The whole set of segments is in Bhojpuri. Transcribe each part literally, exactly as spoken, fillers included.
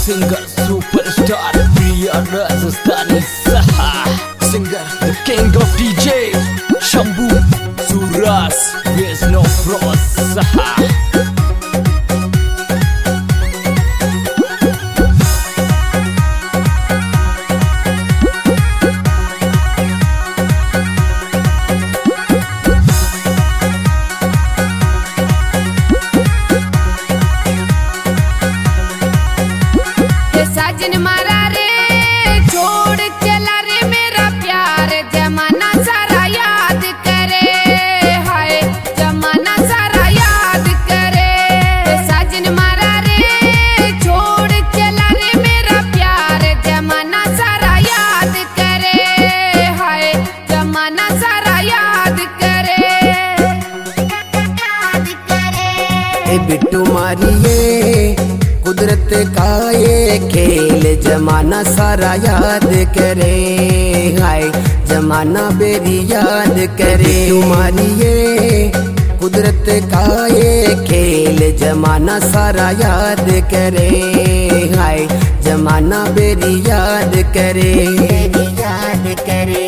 Singer superstar Priya Rajasthani Saha. Singer the king of D J Shambhu Suras. There's no frost Saha. साजन मारा रे छोड़ चला रे मेरा प्यार, जमाना सारा याद करे, हाय जमाना सारा याद करे। साजन मारा रे छोड़ चला रे मेरा प्यार, जमाना सारा याद करे, हाय जमाना सारा याद करे, याद करे। ए बिट्टू मारिए कुदरत का ये खेल, जमाना सारा याद करे, हाय जमाना बेरी याद करे। तुम्हारी ये कुदरत का ये खेल, जमाना सारा याद करे, हाय जमाना बेरी याद करे, याद करे।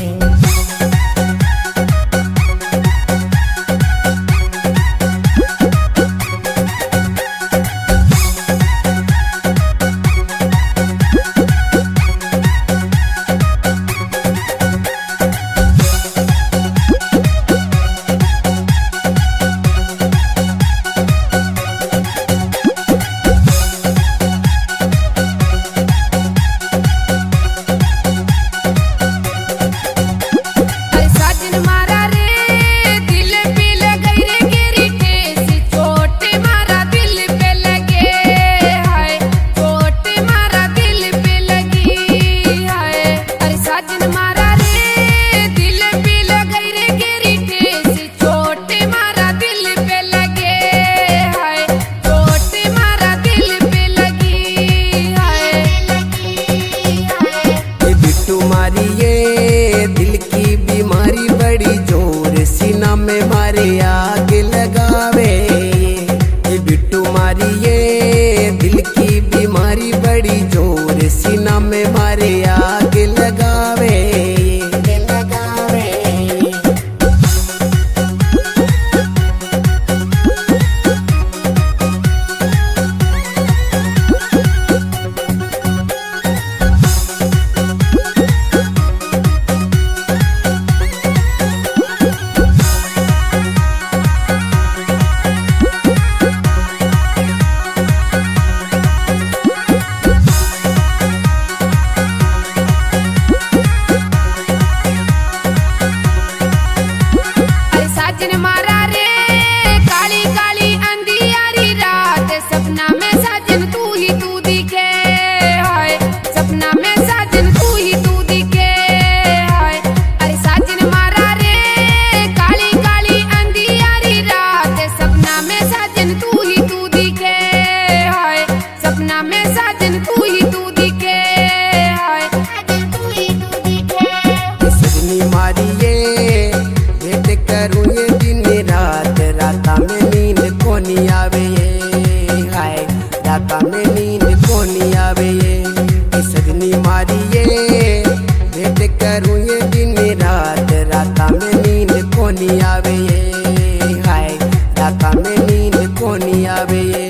दिल की बीमारी बड़ी जोर सीना में मारे आग लगावे। ये बिट्टू मारिए दिल की बीमारी बड़ी जोर सीना में मारे आग लगावे, लगावे। आवे ये हाय राता में नींद को नहीं आवे ये सजनी मारी ये वेट करूँ ये दिन रात राता में नींद को नहीं आवे ये हाय राता में नींद को नहीं आवे ये।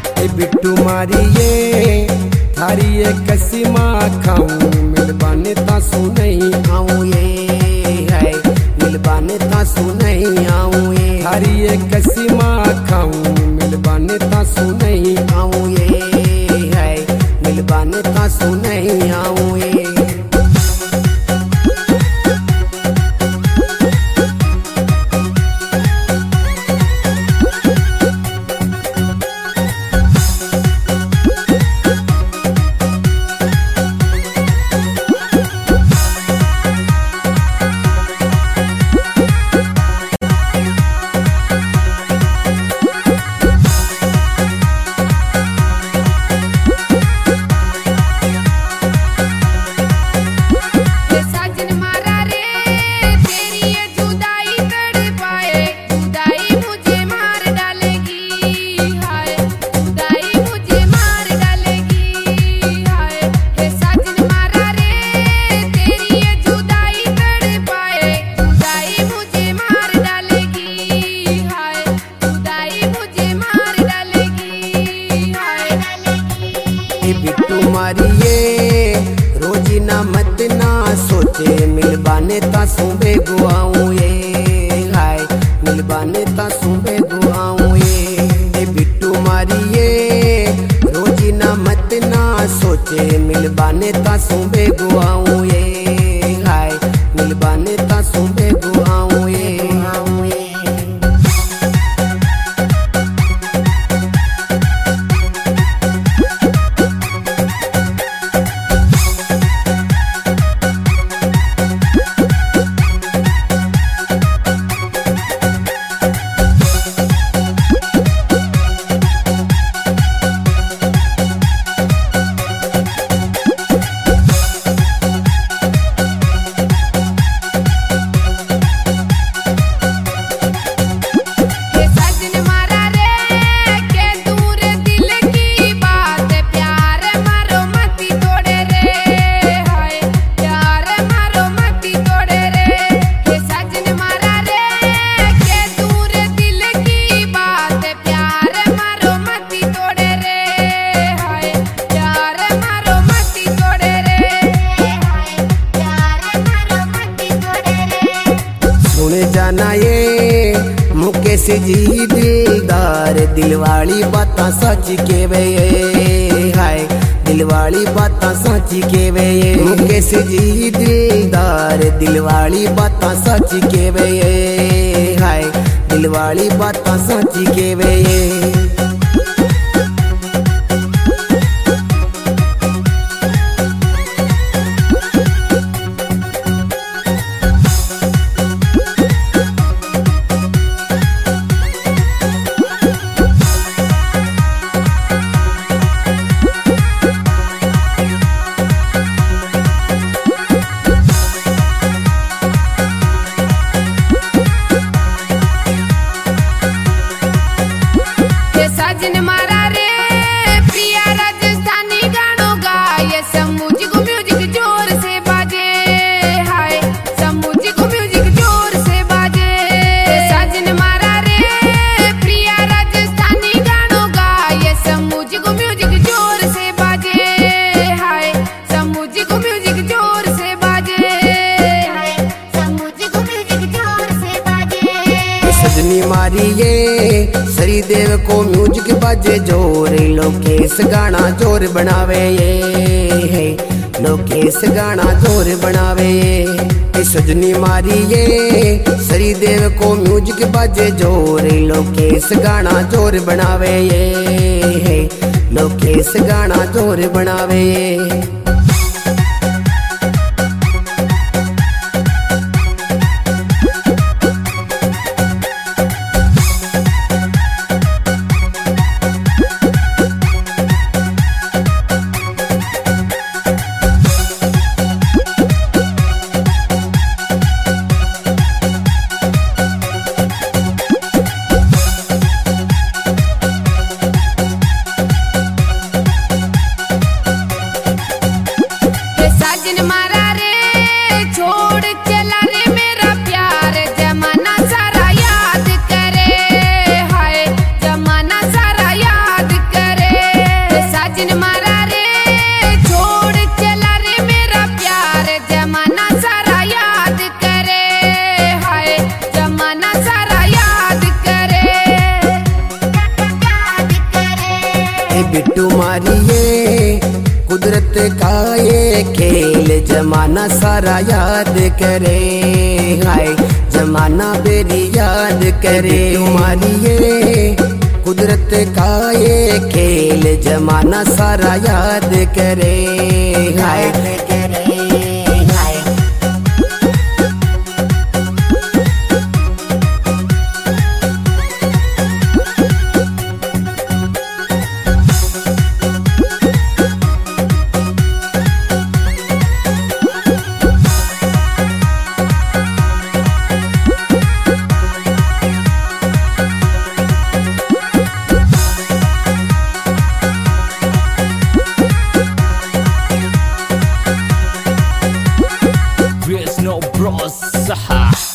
बिट्टू मारिए थारी कसी माँ खाऊं मिल बने सुनई आऊं ये है मिलबाने ता सुनई आऊं ये हरी एक सीमा खाऊं मिलबाने ता सुनई आऊं ये है मिलबाने ता सुनई आऊं ये बिट्टू मारिए रोजी ना मत ना सोचे मिलबाने ता सुबह गुआऊं ये हाय मिलबाने ता सुबह गुआऊं ये बिट्टू मारिए रोजी ना मत ना सोचे मिलबाने ता सुबह गुआऊं ये हाय मिलबाने ता सुबह गुआऊं ये जाना ये मुकेश जी दिलदार दिलवाली बातां सच के वे हाय दिलवाली बातां सच के वे मुकेश जी दिलदार दिलवाली बातां सच के वे हाय दिलवाली बातां सच के वे सजनी मारिए सरी देव को म्यूजिक बाजे जोर लोकेश गाना जोर बनावे ये लोकेश गाना जोर बनावे ये सजनी मारिए सरी देव को म्यूजिक बाजे जोर लोकेश गाना जोर बनावे ये लोकेश गाना जोर बनावे साजन मारा रे छोड़ चला रे मेरा प्यार जमा जमाना सारा याद करे, हाय जमाना मेरी याद करे। तुम्हारी ये कुदरत का ये खेल जमाना सारा याद करे, हाय There's no bros, haha.